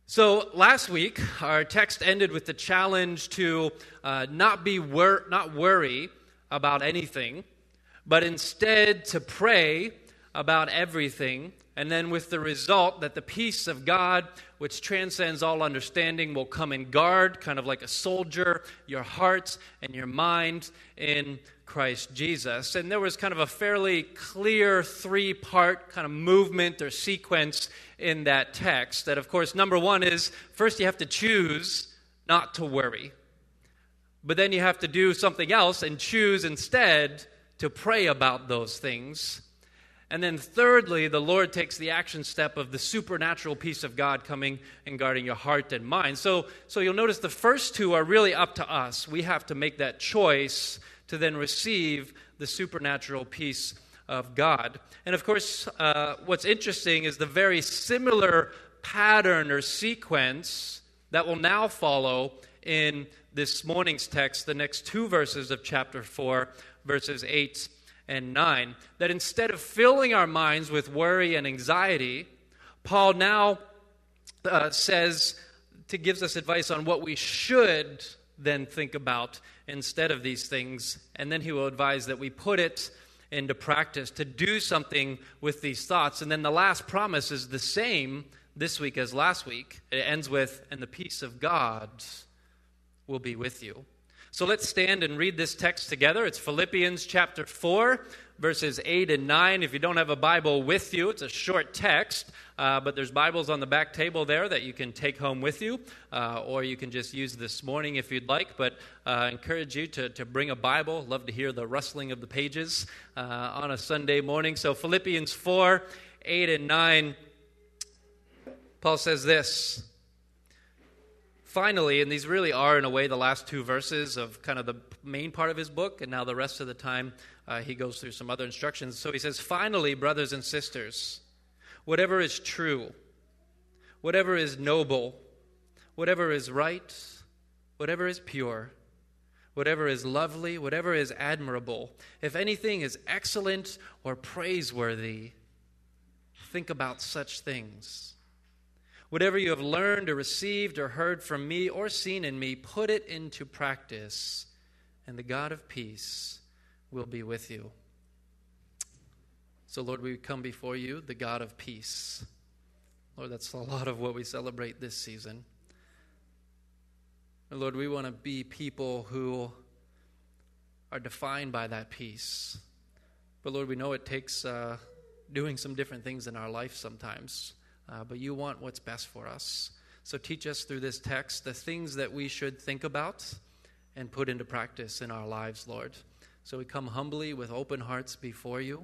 So last week, our text ended with the challenge to not worry about anything, but instead to pray about everything, and then with the result that the peace of God, which transcends all understanding, will come and guard, kind of like a soldier, your hearts and your mind in Christ Jesus. And there was kind of a fairly clear three-part kind of movement or sequence in that text. That, of course, number one is, first you have to choose not to worry. But then you have to do something else and choose instead to pray about those things. And then thirdly, the Lord takes the action step of the supernatural peace of God coming and guarding your heart and mind. So you'll notice the first two are really up to us. We have to make that choice to then receive the supernatural peace of God. And of course, what's interesting is the very similar pattern or sequence that will now follow in this morning's text, the next two verses of chapter 4, verses 8 and 9, that instead of filling our minds with worry and anxiety, Paul now gives us advice on what we should then think about instead of these things, and then he will advise that we put it into practice, to do something with these thoughts. And then the last promise is the same this week as last week. It ends with, and the peace of God will be with you. So let's stand and read this text together. It's Philippians chapter 4, verses 8 and 9. If you don't have a Bible with you, it's a short text, but there's Bibles on the back table there that you can take home with you, or you can just use this morning if you'd like. But I encourage you to bring a Bible. Love to hear the rustling of the pages on a Sunday morning. So Philippians 4, 8 and 9, Paul says this. Finally, and these really are, in a way, the last two verses of kind of the main part of his book, and now the rest of the time he goes through some other instructions. So he says, finally, brothers and sisters, whatever is true, whatever is noble, whatever is right, whatever is pure, whatever is lovely, whatever is admirable, if anything is excellent or praiseworthy, think about such things. Whatever you have learned or received or heard from me or seen in me, put it into practice, and the God of peace will be with you. So, Lord, we come before you, the God of peace. Lord, that's a lot of what we celebrate this season. And Lord, we want to be people who are defined by that peace. But, Lord, we know it takes doing some different things in our life sometimes. But you want what's best for us. So teach us through this text the things that we should think about and put into practice in our lives, Lord. So we come humbly with open hearts before you,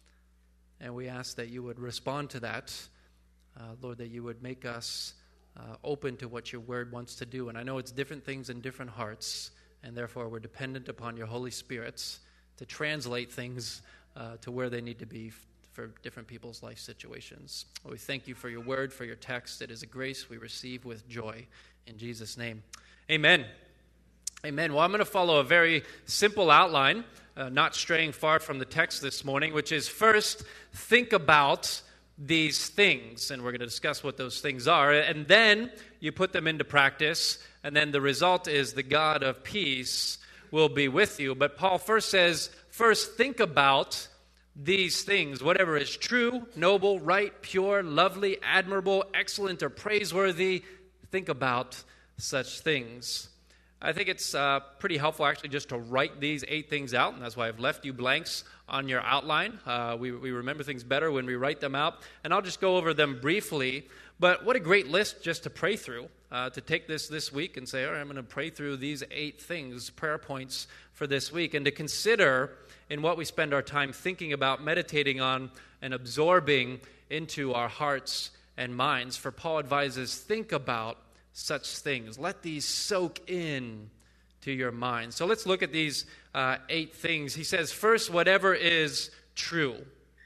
and we ask that you would respond to that, Lord, that you would make us open to what your word wants to do. And I know it's different things in different hearts, and therefore we're dependent upon your Holy Spirit to translate things to where they need to be for different people's life situations. We thank you for your word, for your text. It is a grace we receive with joy. In Jesus' name, amen. Amen. Well, I'm going to follow a very simple outline, not straying far from the text this morning, which is first, think about these things, and we're going to discuss what those things are, and then you put them into practice, and then the result is the God of peace will be with you. But Paul first says, first think about these things, whatever is true, noble, right, pure, lovely, admirable, excellent, or praiseworthy, think about such things. I think it's pretty helpful actually just to write these 8 things out, and that's why I've left you blanks on your outline. We remember things better when we write them out, and I'll just go over them briefly. But what a great list just to pray through, to take this week and say, all right, I'm going to pray through these 8 things, prayer points for this week, and to consider in what we spend our time thinking about, meditating on, and absorbing into our hearts and minds. For Paul advises, think about such things. Let these soak in to your mind. So let's look at these 8 things. He says, first, whatever is true.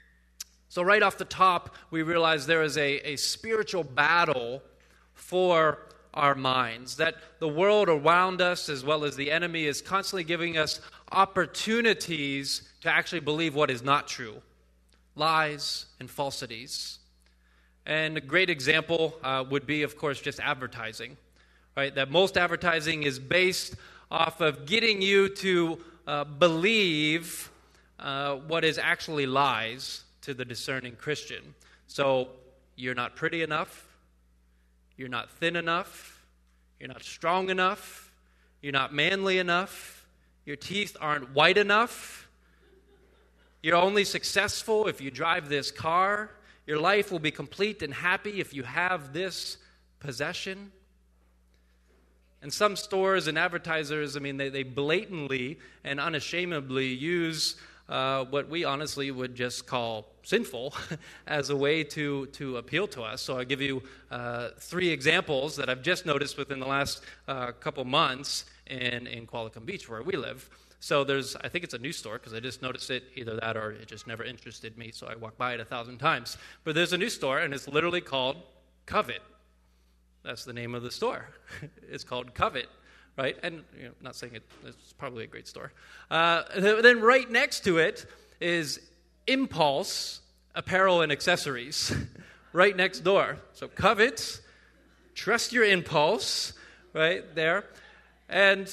So right off the top, we realize there is a spiritual battle for our minds, that the world around us, as well as the enemy, is constantly giving us opportunities to actually believe what is not true, lies and falsities. And a great example would be, of course, just advertising, right? That most advertising is based off of getting you to believe what is actually lies to the discerning Christian. So you're not pretty enough, you're not thin enough, you're not strong enough, you're not manly enough, your teeth aren't white enough, you're only successful if you drive this car, your life will be complete and happy if you have this possession. And some stores and advertisers, they blatantly and unashamedly use what we honestly would just call sinful as a way to appeal to us. So I'll give you 3 examples that I've just noticed within the last couple months in Qualicum Beach, where we live. So I think it's a new store, because I just noticed it, either that or it just never interested me, so I walked by it 1,000 times. But there's a new store, and it's literally called Covet. That's the name of the store. It's called Covet, right? And not saying it's probably a great store. Then right next to it is Impulse Apparel and Accessories, right next door. So Covet, trust your impulse, right there. And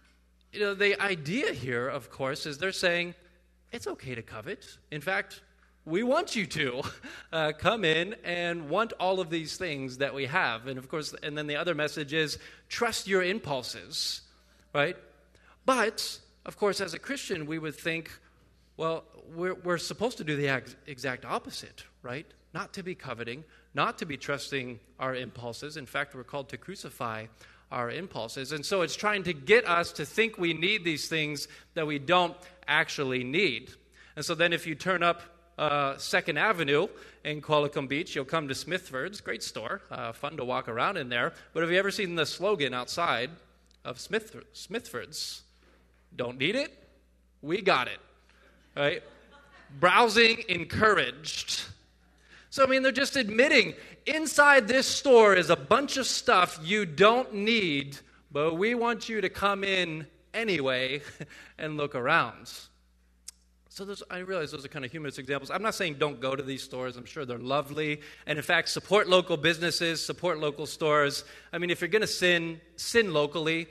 the idea here, of course, is they're saying it's okay to covet. In fact, we want you to come in and want all of these things that we have. And of course, and then the other message is trust your impulses, right? But, of course, as a Christian, we would think, well, we're supposed to do the exact opposite, right? Not to be coveting, not to be trusting our impulses. In fact, we're called to crucify our impulses. And so it's trying to get us to think we need these things that we don't actually need. And so then if you turn up 2nd Avenue in Qualicum Beach, you'll come to Smithford's, great store, fun to walk around in there. But have you ever seen the slogan outside of Smithford's? Don't need it, we got it, right? Browsing encouraged. So, they're just admitting inside this store is a bunch of stuff you don't need, but we want you to come in anyway and look around. So I realize those are kind of humorous examples. I'm not saying don't go to these stores. I'm sure they're lovely. And in fact, support local businesses, support local stores. If you're going to sin locally.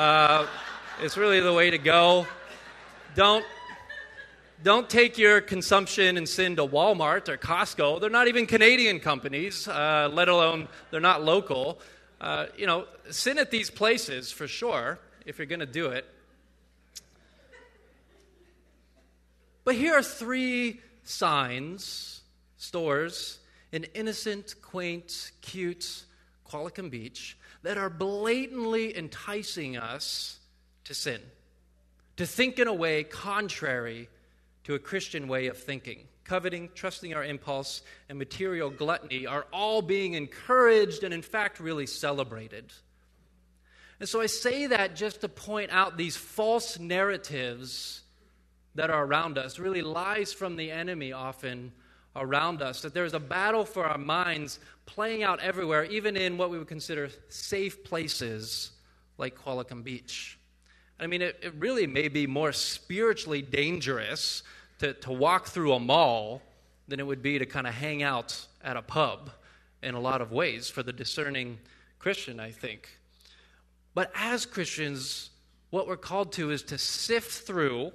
It's really the way to go. Don't take your consumption and sin to Walmart or Costco. They're not even Canadian companies, let alone they're not local. Sin at these places for sure, if you're going to do it. But here are 3 stores in innocent, quaint, cute Qualicum Beach that are blatantly enticing us to sin, to think in a way contrary to a Christian way of thinking. Coveting, trusting our impulse, and material gluttony are all being encouraged and, in fact, really celebrated. And so I say that just to point out these false narratives that are around us, really lies from the enemy often around us, that there's a battle for our minds playing out everywhere, even in what we would consider safe places like Qualicum Beach. It really may be more spiritually dangerous to walk through a mall than it would be to kind of hang out at a pub in a lot of ways for the discerning Christian, I think. But as Christians, what we're called to is to sift through,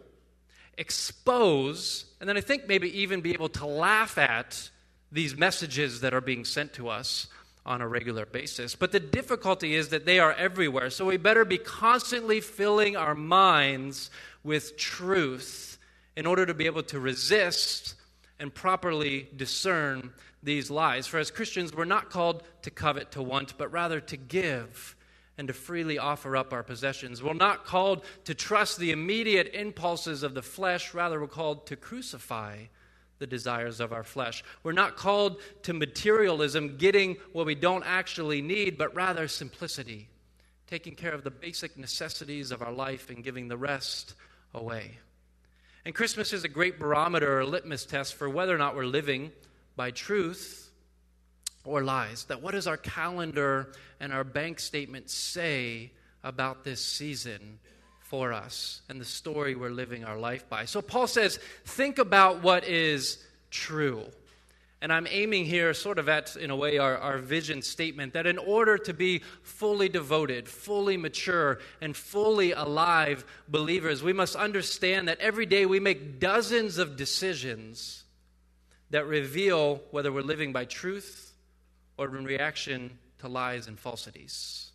expose, and then I think maybe even be able to laugh at these messages that are being sent to us on a regular basis. But the difficulty is that they are everywhere, so we better be constantly filling our minds with truth in order to be able to resist and properly discern these lies. For as Christians, we're not called to covet, to want, but rather to give and to freely offer up our possessions. We're not called to trust the immediate impulses of the flesh. Rather, we're called to crucify the desires of our flesh. We're not called to materialism, getting what we don't actually need, but rather simplicity, taking care of the basic necessities of our life and giving the rest away. And Christmas is a great barometer or litmus test for whether or not we're living by truth or lies. That what does our calendar and our bank statement say about this season for us and the story we're living our life by? So Paul says, think about what is true. And I'm aiming here sort of at, in a way, our vision statement, that in order to be fully devoted, fully mature, and fully alive believers, we must understand that every day we make dozens of decisions that reveal whether we're living by truth or in reaction to lies and falsities.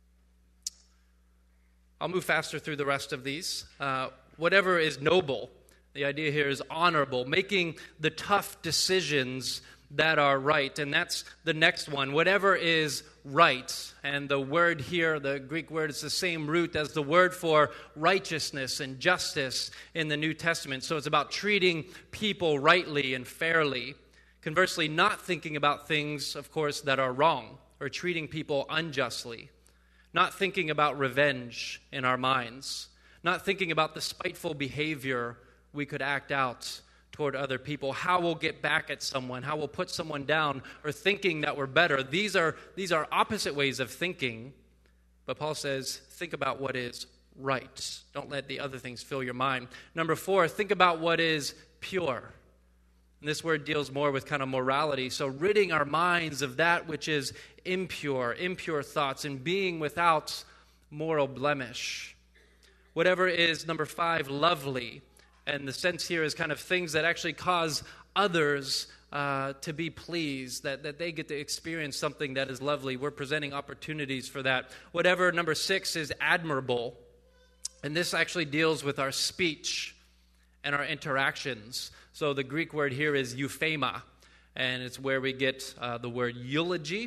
I'll move faster through the rest of these. Whatever is noble, the idea here is honorable, making the tough decisions that are right. And that's the next one. Whatever is right. And the word here, the Greek word, is the same root as the word for righteousness and justice in the New Testament. So it's about treating people rightly and fairly. Conversely, not thinking about things, of course, that are wrong or treating people unjustly. Not thinking about revenge in our minds. Not thinking about the spiteful behavior we could act out toward other people. How we'll get back at someone. How we'll put someone down, or thinking that we're better. These are opposite ways of thinking. But Paul says, think about what is right. Don't let the other things fill your mind. Number 4, think about what is pure. And this word deals more with kind of morality. So ridding our minds of that which is impure thoughts, and being without moral blemish. Whatever is, number 5, lovely. And the sense here is kind of things that actually cause others to be pleased, that they get to experience something that is lovely. We're presenting opportunities for that. Whatever, number 6, is admirable. And this actually deals with our speech and our interactions. So the Greek word here is euphema, and it's where we get the word eulogy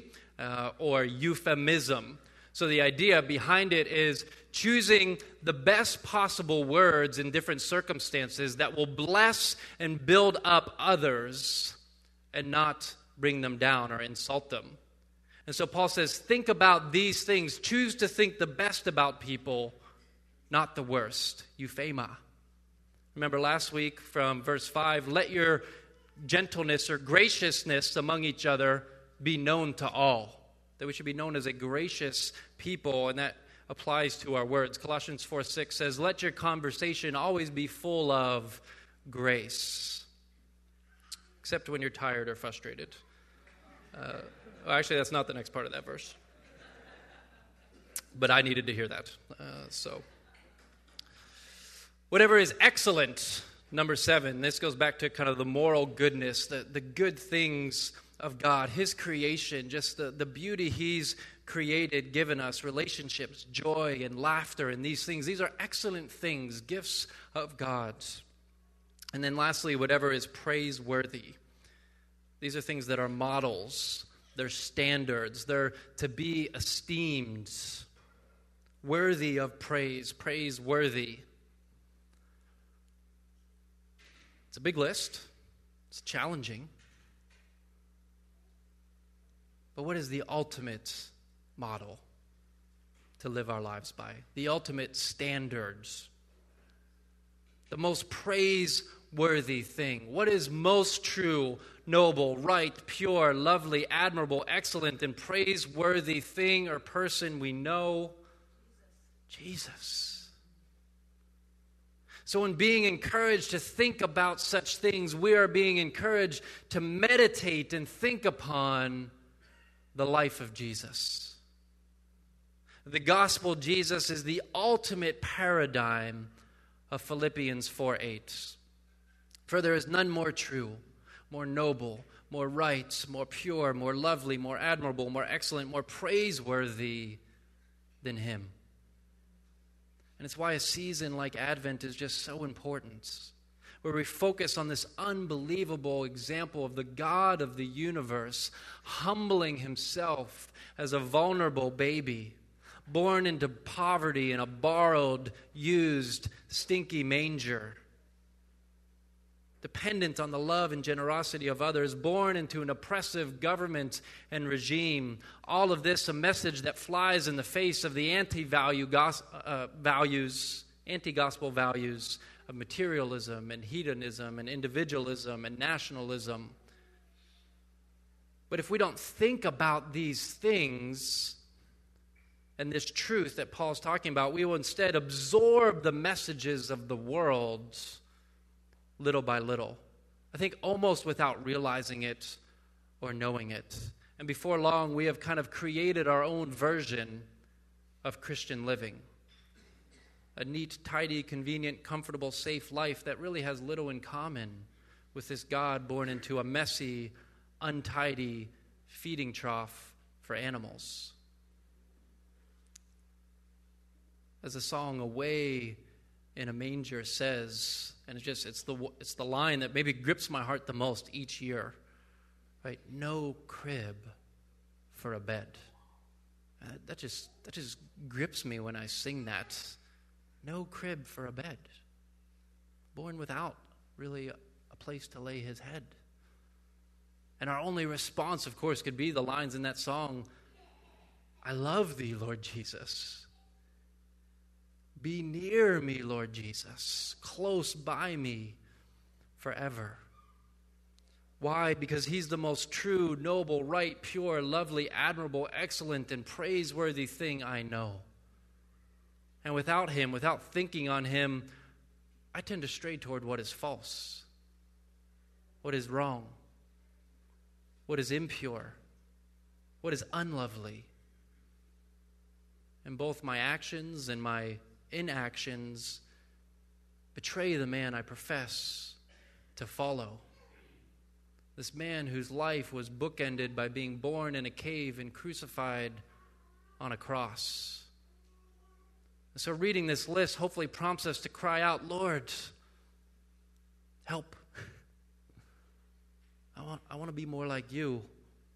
or euphemism. So the idea behind it is choosing the best possible words in different circumstances that will bless and build up others and not bring them down or insult them. And so Paul says, think about these things. Choose to think the best about people, not the worst. Euphema. Remember last week from verse 5, let your gentleness or graciousness among each other be known to all. That we should be known as a gracious people, and that applies to our words. Colossians 4:6 says, let your conversation always be full of grace, except when you're tired or frustrated. Actually, that's not the next part of that verse. But I needed to hear that. Whatever is excellent, number 7. This goes back to kind of the moral goodness, the good things of God, His creation, just the beauty He's created, given us, relationships, joy, and laughter, and these things. These are excellent things, gifts of God. And then lastly, whatever is praiseworthy. These are things that are models. They're standards. They're to be esteemed, worthy of praise, praiseworthy. It's a big list. It's challenging. But what is the ultimate model to live our lives by? The ultimate standards. The most praiseworthy thing. What is most true, noble, right, pure, lovely, admirable, excellent, and praiseworthy thing or person we know? Jesus. So in being encouraged to think about such things, we are being encouraged to meditate and think upon the life of Jesus. The gospel Jesus is the ultimate paradigm of Philippians 4:8. For there is none more true, more noble, more right, more pure, more lovely, more admirable, more excellent, more praiseworthy than Him. And it's why a season like Advent is just so important, where we focus on this unbelievable example of the God of the universe humbling Himself as a vulnerable baby, born into poverty in a borrowed, used, stinky manger, dependent on the love and generosity of others, born into an oppressive government and regime. All of this a message that flies in the face of the anti-gospel values of materialism and hedonism and individualism and nationalism. But if we don't think about these things and this truth that Paul's talking about, we will instead absorb the messages of the world little by little. I think almost without realizing it, or knowing it. And before long, we have kind of created our own version of Christian living. A neat, tidy, convenient, comfortable, safe life that really has little in common with this God born into a messy, untidy feeding trough for animals. As the song "Away in a Manger" says, and it's the line that maybe grips my heart the most each year, right? No crib for a bed. That just grips me when I sing that. No crib for a bed. Born without really a place to lay his head. And our only response, of course, could be the lines in that song, I love thee, Lord Jesus. Be near me, Lord Jesus. Close by me forever. Why? Because he's the most true, noble, right, pure, lovely, admirable, excellent, and praiseworthy thing I know. And without him, without thinking on him, I tend to stray toward what is false, what is wrong, what is impure, what is unlovely. And both my actions and my inactions betray the man I profess to follow. This man whose life was bookended by being born in a cave and crucified on a cross. So reading this list hopefully prompts us to cry out, Lord, help. I want to be more like you.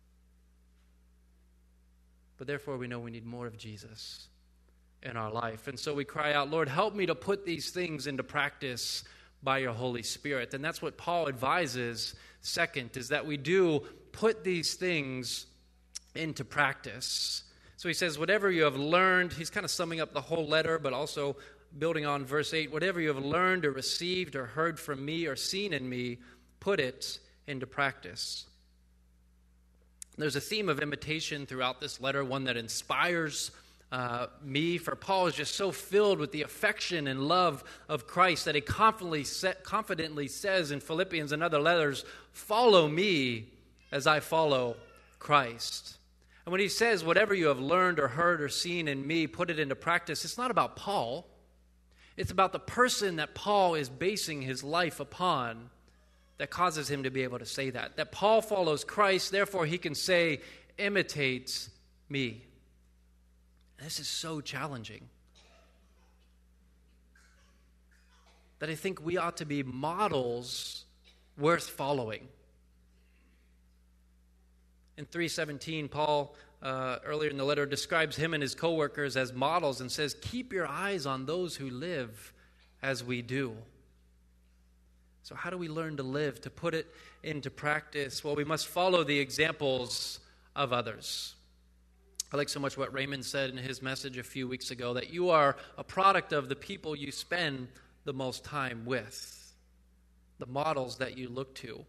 But therefore we know we need more of Jesus in our life. And so we cry out, Lord, help me to put these things into practice by your Holy Spirit. And that's what Paul advises second, is that we do put these things into practice. So he says, whatever you have learned, he's kind of summing up the whole letter, but also building on verse 8, whatever you have learned or received or heard from me or seen in me, put it into practice. There's a theme of imitation throughout this letter, one that inspires me, for Paul is just so filled with the affection and love of Christ that he confidently says in Philippians and other letters, follow me as I follow Christ. And when he says, whatever you have learned or heard or seen in me, put it into practice, it's not about Paul. It's about the person that Paul is basing his life upon that causes him to be able to say that. That Paul follows Christ, therefore he can say, imitate me. This is so challenging. That I think we ought to be models worth following. In 3:17, Paul, earlier in the letter, describes him and his co-workers as models and says, keep your eyes on those who live as we do. So how do we learn to live, to put it into practice? Well, we must follow the examples of others. I like so much what Raymond said in his message a few weeks ago, that you are a product of the people you spend the most time with, the models that you look to.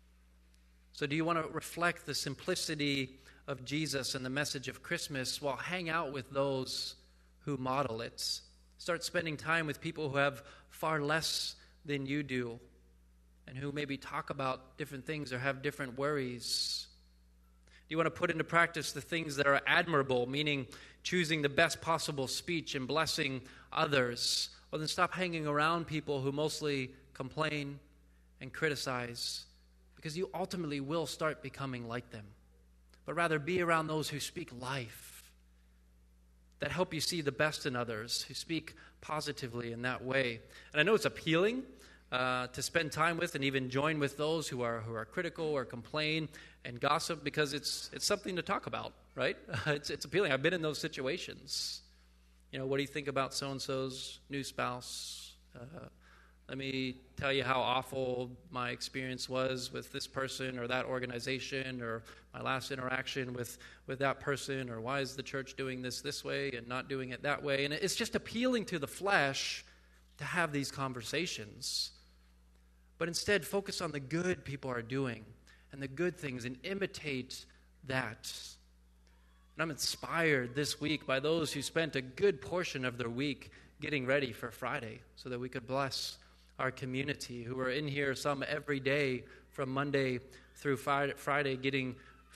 So do you want to reflect the simplicity of Jesus and the message of Christmas? Well, hang out with those who model it. Start spending time with people who have far less than you do and who maybe talk about different things or have different worries. Do you want to put into practice the things that are admirable, meaning choosing the best possible speech and blessing others? Well, then stop hanging around people who mostly complain and criticize, because you ultimately will start becoming like them. But rather be around those who speak life, that help you see the best in others, who speak positively in that way. And I know it's appealing to spend time with and even join with those who are critical or complain and gossip, because it's something to talk about, right? It's appealing. I've been in those situations. You know, what do you think about so-and-so's new spouse? Let me tell you how awful my experience was with this person or that organization, or my last interaction with that person, or why is the church doing this way and not doing it that way? And it's just appealing to the flesh to have these conversations. But instead, focus on the good people are doing and the good things and imitate that. And I'm inspired this week by those who spent a good portion of their week getting ready for Friday so that we could bless our community, who are in here some every day from Monday through Friday getting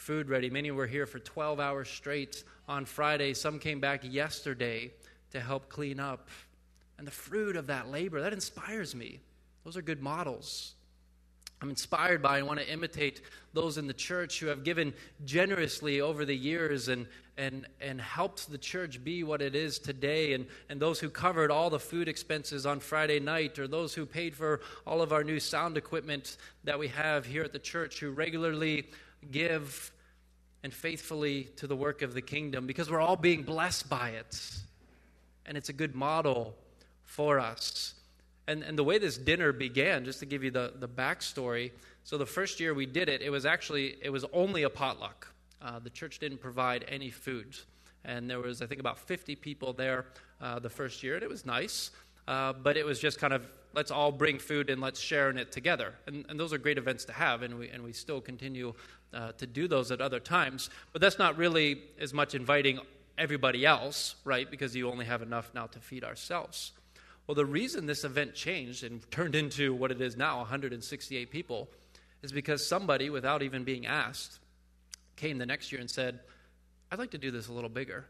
food ready. Many were here for 12 hours straight on Friday. Some came back yesterday to help clean up. And the fruit of that labor, that inspires me. Those are good models. I'm inspired by and want to imitate those in the church who have given generously over the years and helped the church be what it is today, and those who covered all the food expenses on Friday night, or those who paid for all of our new sound equipment that we have here at the church, who regularly give and faithfully to the work of the kingdom, because we're all being blessed by it. And it's a good model for us. And the way this dinner began, just to give you the backstory, so the first year we did it, it was only a potluck. The church didn't provide any food. And there was, I think, about 50 people there the first year, and it was nice. But it was just kind of, let's all bring food and let's share in it together. And those are great events to have, and we still continue to do those at other times. But that's not really as much inviting everybody else, right? Because you only have enough now to feed ourselves. Well, the reason this event changed and turned into what it is now, 168 people, is because somebody, without even being asked, came the next year and said, I'd like to do this a little bigger.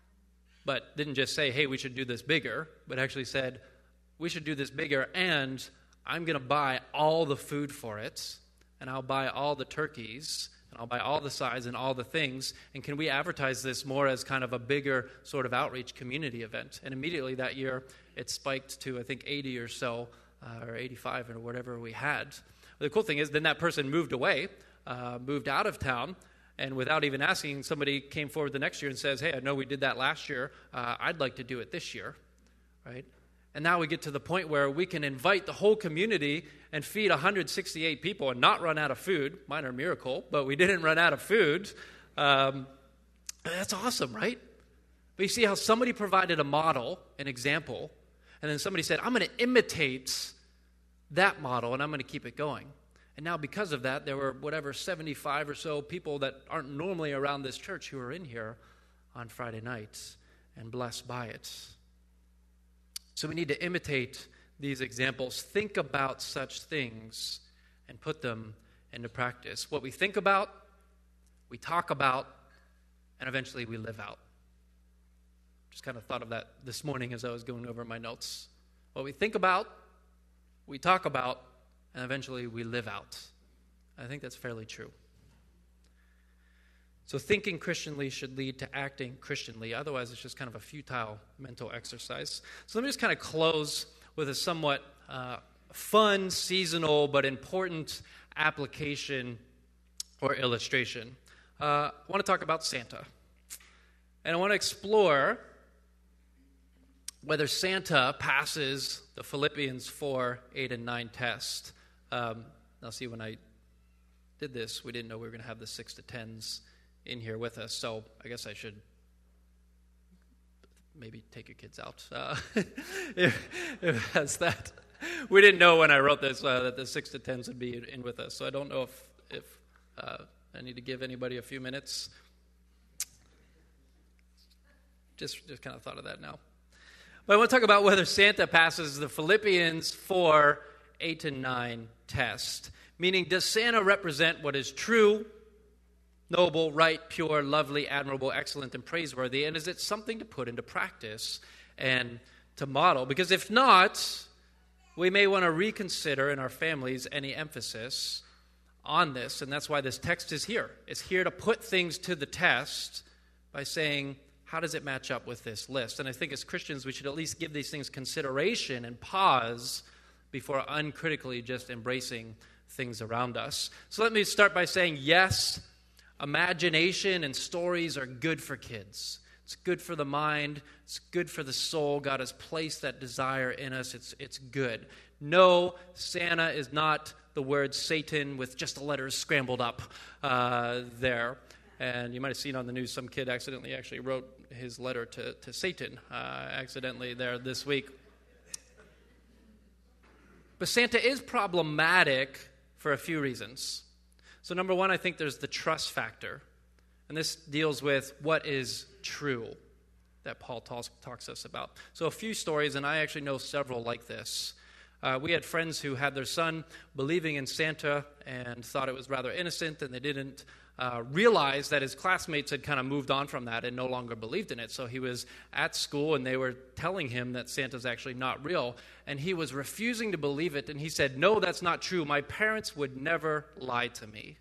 But didn't just say, hey, we should do this bigger, but actually said, we should do this bigger, and I'm going to buy all the food for it, and I'll buy all the turkeys, and I'll buy all the sides and all the things, and can we advertise this more as kind of a bigger sort of outreach community event? And immediately that year, it spiked to, I think, 80 or so, or 85 or whatever we had. The cool thing is then that person moved away, moved out of town, and without even asking, somebody came forward the next year and says, hey, I know we did that last year. I'd like to do it this year, right? And now we get to the point where we can invite the whole community and feed 168 people and not run out of food. Minor miracle, but we didn't run out of food. That's awesome, right? But you see how somebody provided a model, an example, and then somebody said, I'm going to imitate that model and I'm going to keep it going. And now because of that, there were 75 or so people that aren't normally around this church who are in here on Friday nights and blessed by it. So we need to imitate these examples, think about such things, and put them into practice. What we think about, we talk about, and eventually we live out. Just kind of thought of that this morning as I was going over my notes. What we think about, we talk about, and eventually we live out. I think that's fairly true. So thinking Christianly should lead to acting Christianly. Otherwise, it's just kind of a futile mental exercise. So let me just kind of close with a somewhat fun, seasonal, but important application or illustration. I want to talk about Santa. And I want to explore whether Santa passes the Philippians 4, 8, and 9 test. Now, see, when I did this, we didn't know we were going to have the 6 to 10s in here with us, so I guess I should maybe take your kids out if that's that. We didn't know when I wrote this that the 6 to 10s would be in with us, so I don't know if I need to give anybody a few minutes. Just kind of thought of that now. But I want to talk about whether Santa passes the Philippians 4, 8, and 9 test. Meaning, does Santa represent what is true, noble, right, pure, lovely, admirable, excellent, and praiseworthy? And is it something to put into practice and to model? Because if not, we may want to reconsider in our families any emphasis on this. And that's why this text is here. It's here to put things to the test by saying, how does it match up with this list? And I think as Christians, we should at least give these things consideration and pause before uncritically just embracing things around us. So let me start by saying, yes, imagination and stories are good for kids. It's good for the mind. It's good for the soul. God has placed that desire in us. It's good. No, Santa is not the word Satan with just the letters scrambled up there. And you might have seen on the news some kid accidentally actually wrote his letter to Satan accidentally there this week. But Santa is problematic for a few reasons. So number one, I think there's the trust factor. And this deals with what is true that Paul talks us about. So a few stories, and I actually know several like this. We had friends who had their son believing in Santa and thought it was rather innocent, and they didn't realize that his classmates had kind of moved on from that and no longer believed in it. So he was at school, and they were telling him that Santa's actually not real, and he was refusing to believe it, and he said, "No, that's not true. My parents would never lie to me."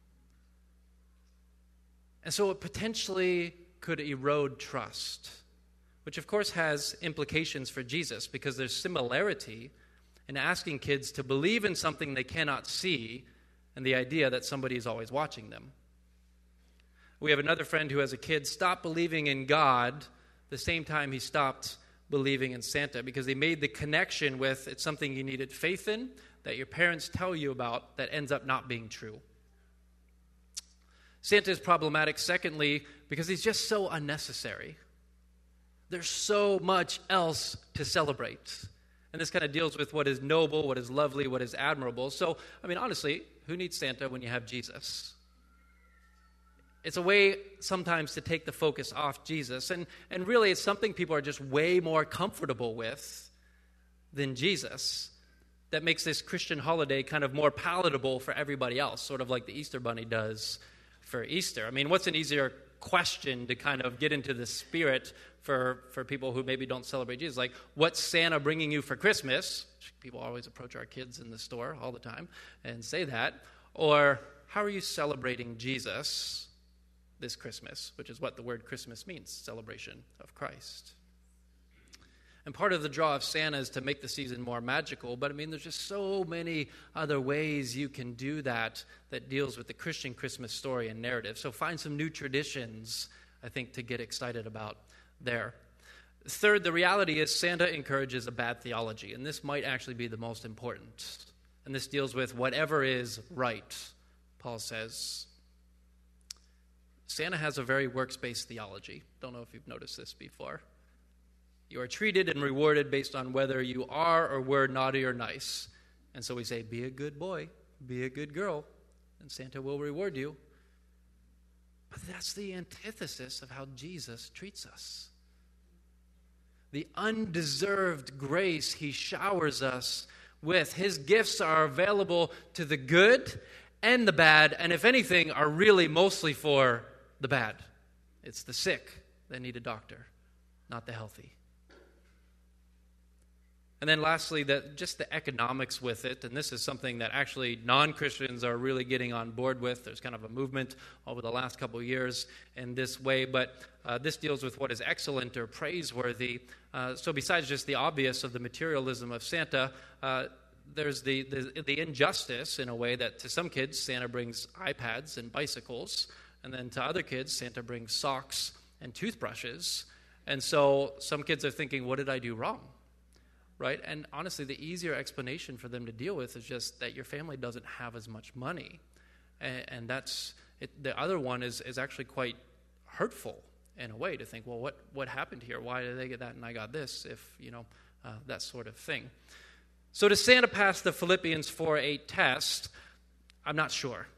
And so it potentially could erode trust, which of course has implications for Jesus, because there's similarity in asking kids to believe in something they cannot see and the idea that somebody is always watching them. We have another friend who, as a kid, stopped believing in God the same time he stopped believing in Santa, because he made the connection with it's something you needed faith in that your parents tell you about that ends up not being true. Santa is problematic, secondly, because he's just so unnecessary. There's so much else to celebrate. And this kind of deals with what is noble, what is lovely, what is admirable. So, honestly, who needs Santa when you have Jesus? It's a way sometimes to take the focus off Jesus. And really, it's something people are just way more comfortable with than Jesus that makes this Christian holiday kind of more palatable for everybody else, sort of like the Easter Bunny does for Easter. What's an easier question to kind of get into the spirit for people who maybe don't celebrate Jesus? Like, what's Santa bringing you for Christmas? People always approach our kids in the store all the time and say that. Or, how are you celebrating Jesus this Christmas? Which is what the word Christmas means, celebration of Christ. And part of the draw of Santa is to make the season more magical, but there's just so many other ways you can do that deals with the Christian Christmas story and narrative. So find some new traditions, I think, to get excited about there. Third, the reality is Santa encourages a bad theology, and this might actually be the most important. And this deals with whatever is right, Paul says. Santa has a very works-based theology. Don't know if you've noticed this before. You are treated and rewarded based on whether you are or were naughty or nice. And so we say, be a good boy, be a good girl, and Santa will reward you. But that's the antithesis of how Jesus treats us. The undeserved grace he showers us with. His gifts are available to the good and the bad, and if anything, are really mostly for the bad. It's the sick that need a doctor, not the healthy. And then lastly, just the economics with it, and this is something that actually non-Christians are really getting on board with. There's kind of a movement over the last couple of years in this way, but this deals with what is excellent or praiseworthy. So besides just the obvious of the materialism of Santa, there's the injustice in a way that to some kids, Santa brings iPads and bicycles, and then to other kids, Santa brings socks and toothbrushes. And so some kids are thinking, what did I do wrong? Right? And honestly, the easier explanation for them to deal with is just that your family doesn't have as much money. And that's it. The other one is actually quite hurtful in a way to think, well, what happened here? Why did they get that and I got this? If, that sort of thing. So does Santa pass the Philippians 4:8 test? I'm not sure.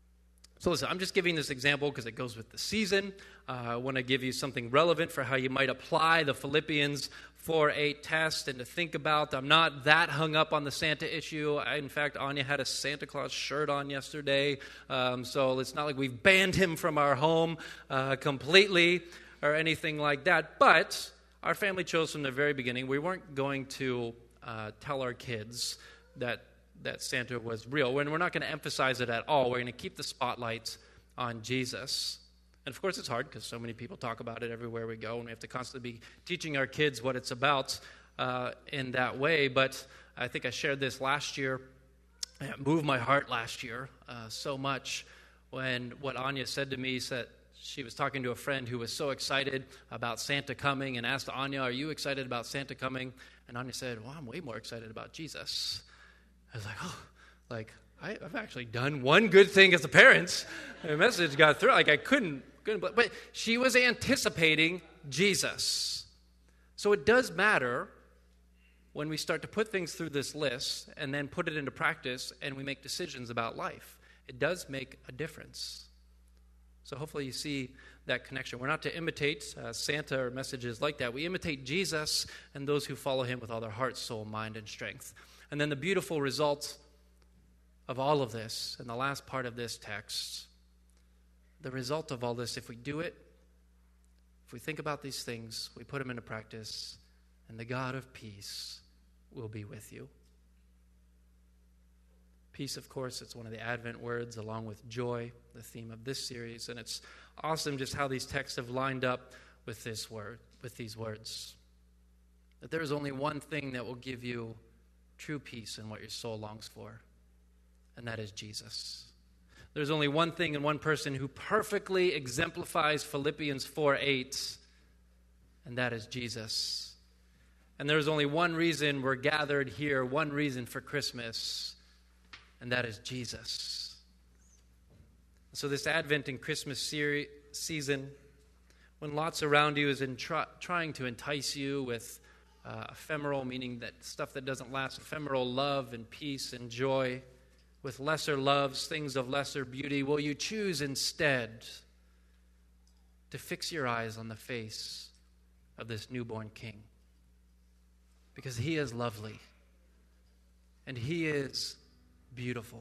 So listen, I'm just giving this example because it goes with the season. I want to give you something relevant for how you might apply the Philippians 4:8 test and to think about. I'm not that hung up on the Santa issue. In fact, Anya had a Santa Claus shirt on yesterday, so it's not like we've banned him from our home completely or anything like that. But our family chose from the very beginning, we weren't going to tell our kids that Santa was real. We're not going to emphasize it at all. We're going to keep the spotlight on Jesus. And of course it's hard because so many people talk about it everywhere we go, and we have to constantly be teaching our kids what it's about in that way. But I think I shared this last year. It moved my heart last year so much when what Anya said to me said she was talking to a friend who was so excited about Santa coming and asked Anya, are you excited about Santa coming? And Anya said, well, I'm way more excited about Jesus. I was like, I've actually done one good thing as a parent. The message got through. I couldn't, but she was anticipating Jesus. So it does matter when we start to put things through this list and then put it into practice and we make decisions about life. It does make a difference. So hopefully you see that connection. We're not to imitate Santa or messages like that. We imitate Jesus and those who follow him with all their heart, soul, mind, and strength. And then the beautiful result of all of this, and the last part of this text, the result of all this, if we do it, if we think about these things, we put them into practice, and the God of peace will be with you. Peace, of course, it's one of the Advent words, along with joy, the theme of this series. And it's awesome just how these texts have lined up with these words. That there is only one thing that will give you true peace in what your soul longs for, and that is Jesus. There's only one thing and one person who perfectly exemplifies Philippians 4:8, and that is Jesus. And there's only one reason we're gathered here, one reason for Christmas, and that is Jesus. So this Advent and Christmas season, when lots around you is trying to entice you with ephemeral, meaning that stuff that doesn't last, ephemeral love and peace and joy, with lesser loves, things of lesser beauty, will you choose instead to fix your eyes on the face of this newborn King? Because he is lovely, and he is beautiful.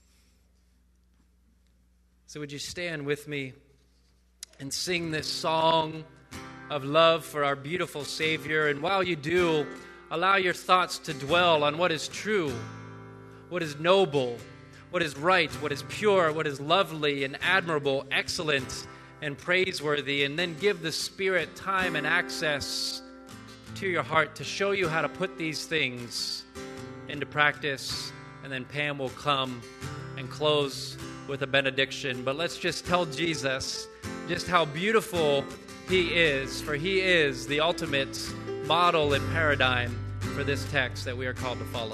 So would you stand with me and sing this song of love for our beautiful Savior? And while you do, allow your thoughts to dwell on what is true, what is noble, what is right, what is pure, what is lovely and admirable, excellent and praiseworthy, and then give the Spirit time and access to your heart to show you how to put these things into practice. And then Pam will come and close with a benediction. But let's just tell Jesus just how beautiful he is, for he is the ultimate model and paradigm for this text that we are called to follow.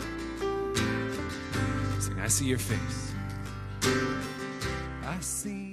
Sing, I see your face. I see